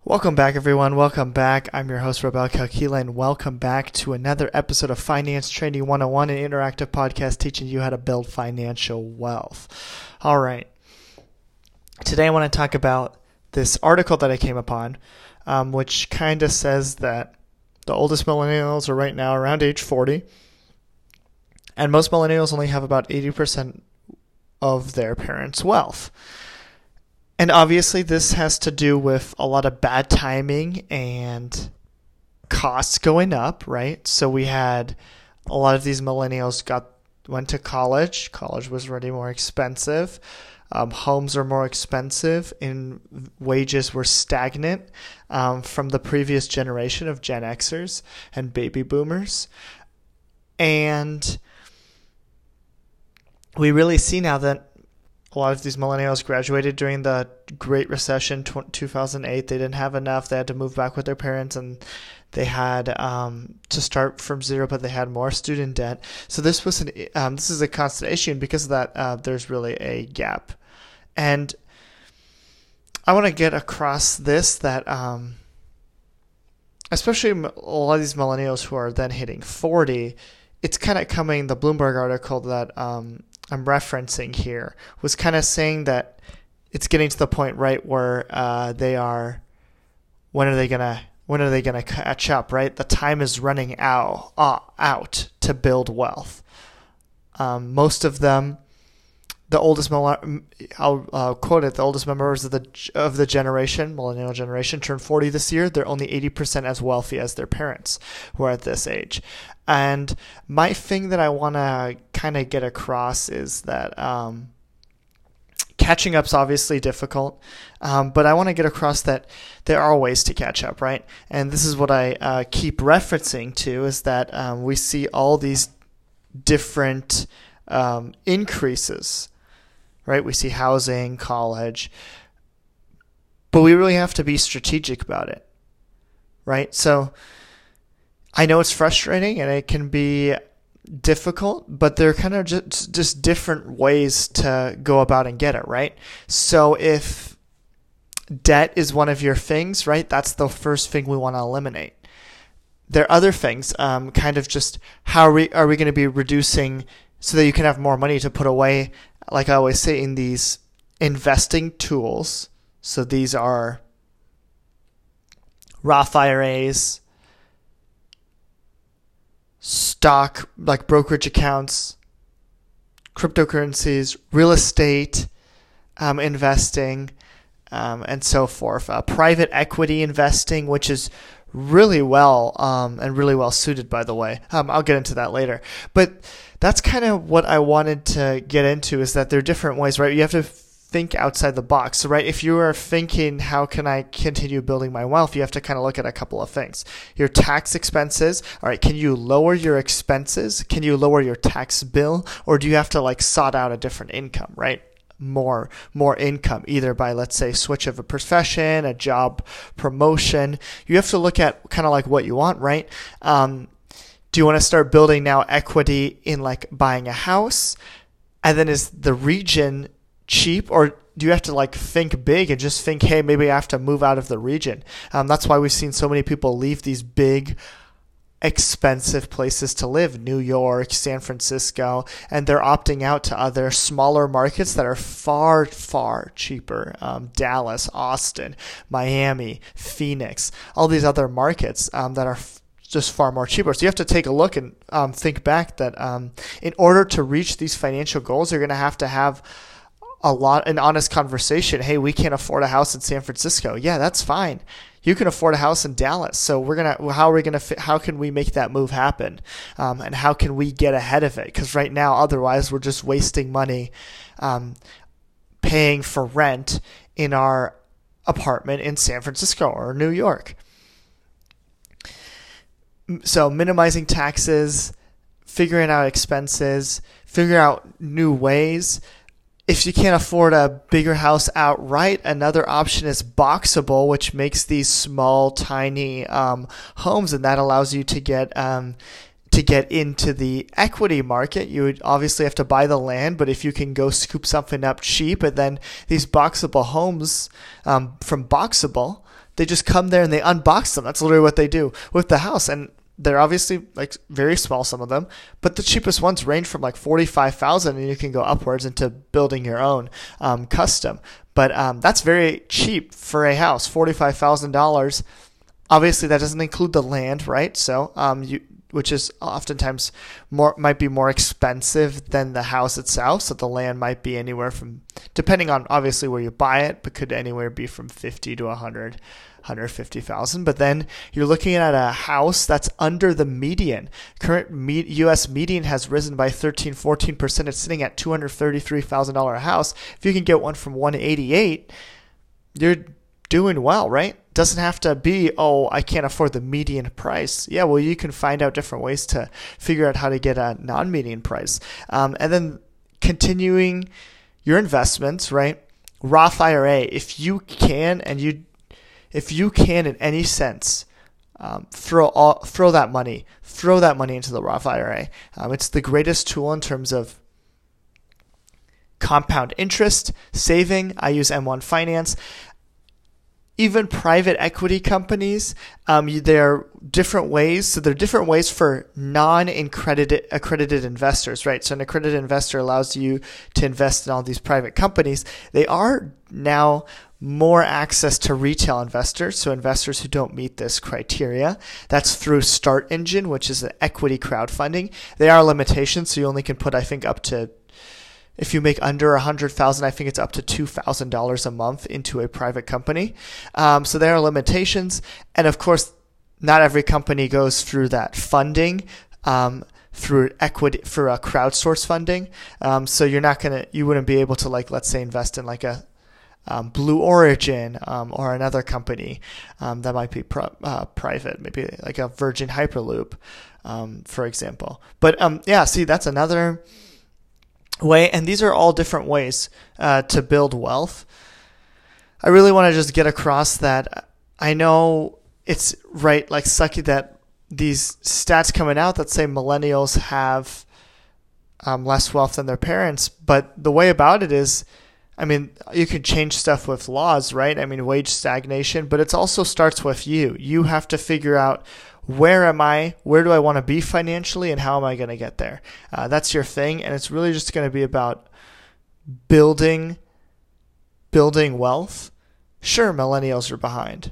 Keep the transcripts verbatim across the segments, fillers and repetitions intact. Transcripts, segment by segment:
Welcome back, everyone. Welcome back. I'm your host, Robel Kalkila, and welcome back to another episode of Finance Training one oh one, an interactive podcast teaching you how to build financial wealth. All right. Today I want to talk about this article that I came upon, um, which kind of says that the oldest millennials are right now around age forty, and most millennials only have about eighty percent of their parents' wealth. And obviously this has to do with a lot of bad timing and costs going up, right? So we had a lot of these millennials got went to college. College was already more expensive. Um, homes are more expensive, and wages were stagnant um, from the previous generation of Gen Xers and baby boomers. And we really see now that a lot of these millennials graduated during the Great Recession, two thousand eight. They didn't have enough. They had to move back with their parents, and they had um, to start from zero, but they had more student debt. So this was an um, this is a constant issue, and because of that, uh, there's really a gap. And I want to get across this that, um, especially a lot of these millennials who are then hitting forty, it's kind of coming. The Bloomberg article that um, I'm referencing here was kind of saying that it's getting to the point, right, where uh, they are, when are they gonna, when are they gonna catch up, right? The time is running out, uh, out to build wealth. Um, most of them, the oldest, I'll uh, quote it, the oldest members of the of the generation, millennial generation, turned forty this year. They're only eighty percent as wealthy as their parents who are at this age. And my thing that I want to kind of get across is that um, catching up's obviously difficult, um, but I want to get across that there are ways to catch up, right? And this is what I uh, keep referencing to, is that um, we see all these different um, increases, right? We see housing, college, but we really have to be strategic about it, right? So I know it's frustrating and it can be difficult, but there are kind of just, just different ways to go about and get it, right? So if debt is one of your things, right, that's the first thing we want to eliminate. There are other things, um, kind of just how are we, are we going to be reducing so that you can have more money to put away, like I always say, in these investing tools. So these are Roth I R As, stock, like brokerage accounts, cryptocurrencies, real estate um, investing, um, and so forth. Uh, private equity investing, which is really well um, and really well suited, by the way. Um, I'll get into that later. But that's kind of what I wanted to get into, is that there are different ways, right? You have to think outside the box. So, right, if you are thinking, how can I continue building my wealth? You have to kind of look at a couple of things. Your tax expenses. All right, can you lower your expenses? Can you lower your tax bill? Or do you have to like sort out a different income, right? More, more income, either by, let's say, switch of a profession, a job promotion. You have to look at kind of like what you want, right? Um, do you want to start building now equity in like buying a house? And then is the region cheap, or do you have to like think big and just think, hey, maybe I have to move out of the region? Um, that's why we've seen so many people leave these big, expensive places to live, New York, San Francisco, and they're opting out to other smaller markets that are far, far cheaper. Um, Dallas, Austin, Miami, Phoenix, all these other markets um, that are f- just far more cheaper. So you have to take a look and um, think back that um, in order to reach these financial goals, you're going to have to have a lot, an honest conversation. Hey, we can't afford a house in San Francisco. Yeah, that's fine. You can afford a house in Dallas. So we're gonna, how are we gonna, how can we make that move happen, um, and how can we get ahead of it? Because right now, otherwise, we're just wasting money, um, paying for rent in our apartment in San Francisco or New York. So minimizing taxes, figuring out expenses, figuring out new ways. If you can't afford a bigger house outright, another option is Boxable, which makes these small, tiny um, homes, and that allows you to get um, to get into the equity market, you would obviously have to buy the land, but if you can go scoop something up cheap, and then these boxable homes um, from Boxable, they just come there and they unbox them. That's literally what they do with the house. And they're obviously like very small, some of them, but the cheapest ones range from like forty-five thousand dollars, and you can go upwards into building your own um, custom. But um, that's very cheap for a house, forty-five thousand dollars. Obviously, that doesn't include the land, right? So, um, you, which is oftentimes more might be more expensive than the house itself. So the land might be anywhere from, depending on obviously where you buy it, but could anywhere be from fifty to one hundred, one hundred fifty thousand. But then you're looking at a house that's under the median. Current me- U S median has risen by thirteen, fourteen percent. It's sitting at two hundred thirty-three thousand dollars a house. If you can get one from one eighty-eight, you're doing well, right? Doesn't have to be, oh, I can't afford the median price. Yeah, well, you can find out different ways to figure out how to get a non-median price. Um, and then continuing your investments, right? Roth I R A, if you can, and you, if you can in any sense, um, throw all, throw that money, throw that money into the Roth I R A. Um, it's the greatest tool in terms of compound interest, saving. I use M one Finance. Even private equity companies, um, there are different ways. So there are different ways for non-accredited accredited investors, right? So an accredited investor allows you to invest in all these private companies. They are now more access to retail investors, so investors who don't meet this criteria. That's through Start Engine, which is an equity crowdfunding. There are limitations, so you only can put, I think, up to, if you make under one hundred thousand dollars, I think it's up to two thousand dollars a month into a private company. Um, so there are limitations. And of course, not every company goes through that funding um, through equity for a crowdsource funding. Um, so you're not going to, you wouldn't be able to, like, let's say, invest in like a um, Blue Origin um, or another company um, that might be pro- uh, private, maybe like a Virgin Hyperloop, um, for example. But um, yeah, see, that's another way, and these are all different ways uh, to build wealth. I really want to just get across that I know it's right, like sucky that these stats coming out that say millennials have um, less wealth than their parents, but the way about it is, I mean, you can change stuff with laws, right? I mean, wage stagnation, but it also starts with you. You have to figure out, where am I? Where do I want to be financially? And how am I going to get there? Uh, that's your thing. And it's really just going to be about building, building wealth. Sure, millennials are behind.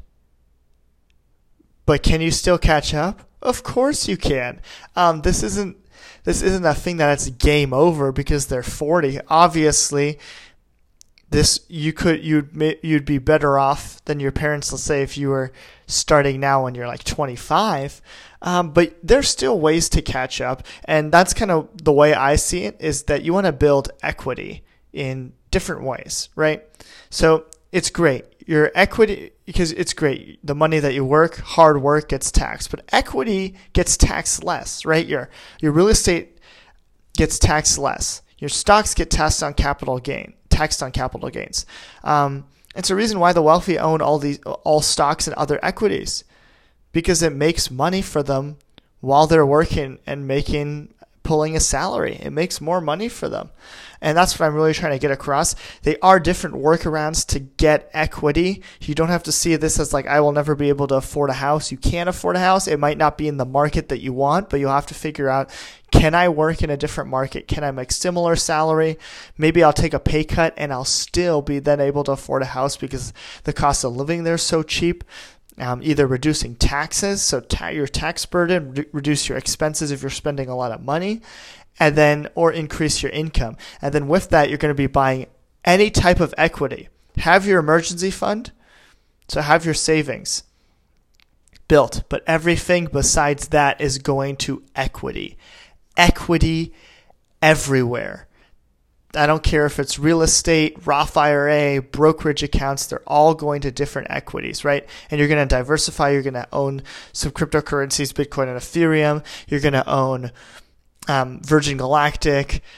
But can you still catch up? Of course you can. Um, this isn't, this isn't a thing that it's game over because they're forty. Obviously, this you could you'd you'd be better off than your parents. Let's say if you were starting now when you're like twenty-five, um, but there's still ways to catch up, and that's kind of the way I see it. Is that you want to build equity in different ways, right? So it's great your equity because it's great. The money that you work, hard work gets taxed, but equity gets taxed less, right? Your your real estate gets taxed less. Your stocks get taxed on capital gain. Taxed on capital gains. Um, it's a reason why the wealthy own all these all stocks and other equities, because it makes money for them while they're working and making pulling a salary. It makes more money for them, and that's what I'm really trying to get across. They are different workarounds to get equity. You don't have to see this as like, I will never be able to afford a house. You can afford a house. It might not be in the market that you want, but you'll have to figure out, can I work in a different market? Can I make similar salary? Maybe I'll take a pay cut and I'll still be then able to afford a house because the cost of living there is so cheap. Um, either reducing taxes, so ta- your tax burden, re- reduce your expenses if you're spending a lot of money, and then or increase your income. And then with that, you're going to be buying any type of equity. Have your emergency fund, so have your savings built, but everything besides that is going to equity. Equity everywhere. I don't care if it's real estate, Roth I R A, brokerage accounts, they're all going to different equities, right? And you're going to diversify. You're going to own some cryptocurrencies, Bitcoin and Ethereum. You're going to own um, Virgin Galactic,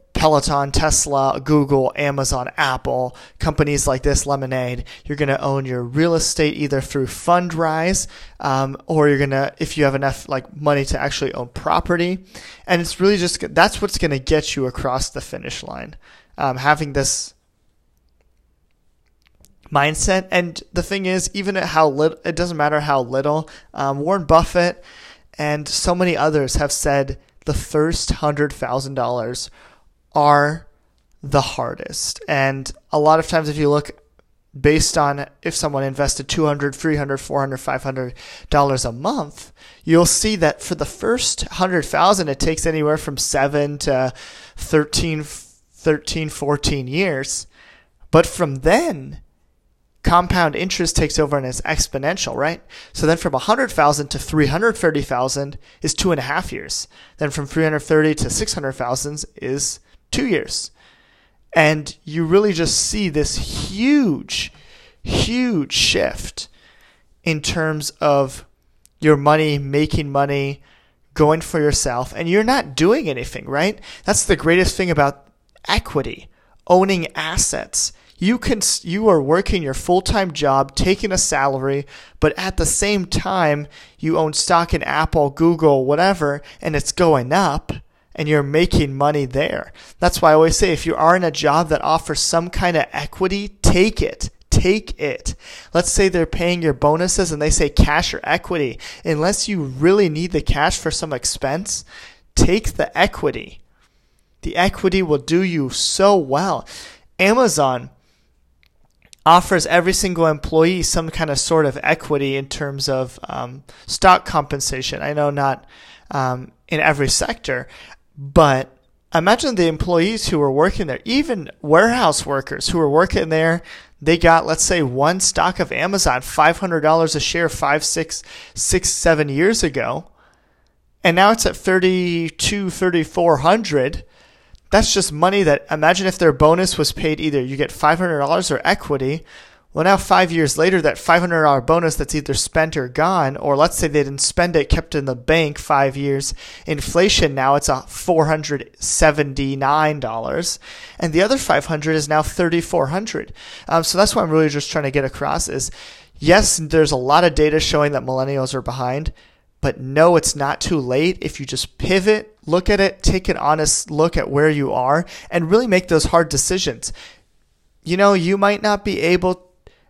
Peloton, Tesla, Google, Amazon, Apple, companies like this, Lemonade. You're going to own your real estate either through Fundrise, um, or you're going to, if you have enough like money to actually own property. And it's really just, that's what's going to get you across the finish line. Um, having this mindset. And the thing is, even at how little, it doesn't matter how little, um, Warren Buffett and so many others have said the first one hundred thousand dollars are the hardest. And a lot of times if you look based on if someone invested two hundred dollars, three hundred dollars, four hundred dollars, five hundred dollars a month, you'll see that for the first one hundred thousand dollars, it takes anywhere from seven to thirteen, thirteen, fourteen years. But from then, compound interest takes over and it's exponential, right? So then from one hundred thousand to three hundred thirty thousand is two and a half years. Then from three hundred thirty to six hundred thousand is two years. And you really just see this huge, huge shift in terms of your money, making money, going for yourself, and you're not doing anything, right? That's the greatest thing about equity, owning assets. You can, you are working your full-time job, taking a salary, but at the same time, you own stock in Apple, Google, whatever, and it's going up, and you're making money there. That's why I always say, if you are in a job that offers some kind of equity, take it. Take it. Let's say they're paying your bonuses and they say cash or equity. Unless you really need the cash for some expense, take the equity. The equity will do you so well. Amazon offers every single employee some kind of sort of equity in terms of um, stock compensation. I know not um, in every sector, but imagine the employees who were working there, even warehouse workers who were working there, they got, let's say, one stock of Amazon, five hundred dollars a share, five, six, six, seven years ago. And now it's at thirty-two, thirty-four hundred. That's just money that, imagine if their bonus was paid either you get five hundred dollars or equity. Well, now five years later, that five hundred dollars bonus that's either spent or gone, or let's say they didn't spend it, kept in the bank five years, inflation, now it's a four hundred seventy-nine dollars. And the other five hundred dollars is now thirty-four hundred dollars. Um, so that's what I'm really just trying to get across is, yes, there's a lot of data showing that millennials are behind, but no, it's not too late if you just pivot, look at it, take an honest look at where you are, and really make those hard decisions. You know, you might not be able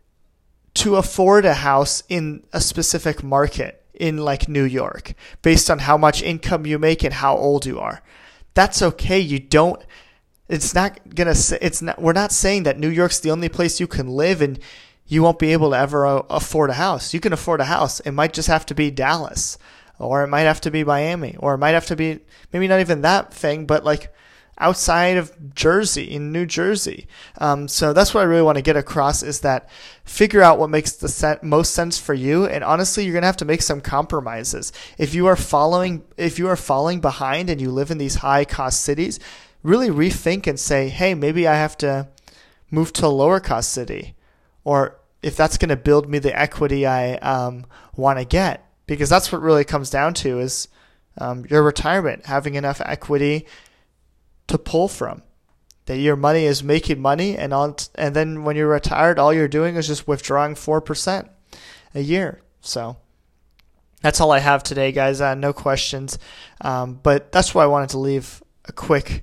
to afford a house in a specific market in like New York based on how much income you make and how old you are. That's okay. You don't, it's not going to say, it's not, we're not saying that New York's the only place you can live and you won't be able to ever uh, afford a house. You can afford a house. It might just have to be Dallas, or it might have to be Miami, or it might have to be maybe not even that thing, but like outside of Jersey, in New Jersey. Um, so that's what I really want to get across is that figure out what makes the set, most sense for you. And honestly, you're going to have to make some compromises. If you are following, if you are falling behind and you live in these high cost cities, really rethink and say, hey, maybe I have to move to a lower cost city, or if that's going to build me the equity I um, want to get, because that's what really comes down to is um, your retirement, having enough equity to pull from, that your money is making money, and on, and then when you're retired, all you're doing is just withdrawing four percent a year. So that's all I have today, guys. Uh, no questions, um, but that's why I wanted to leave a quick,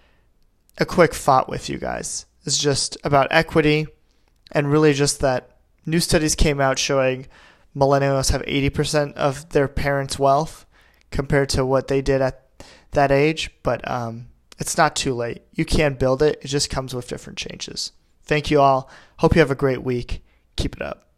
a quick thought with you guys. It's just about equity, and really just that new studies came out showing millennials have eighty percent of their parents' wealth compared to what they did at that age, but um, it's not too late. You can build it. It just comes with different changes. Thank you all. Hope you have a great week. Keep it up.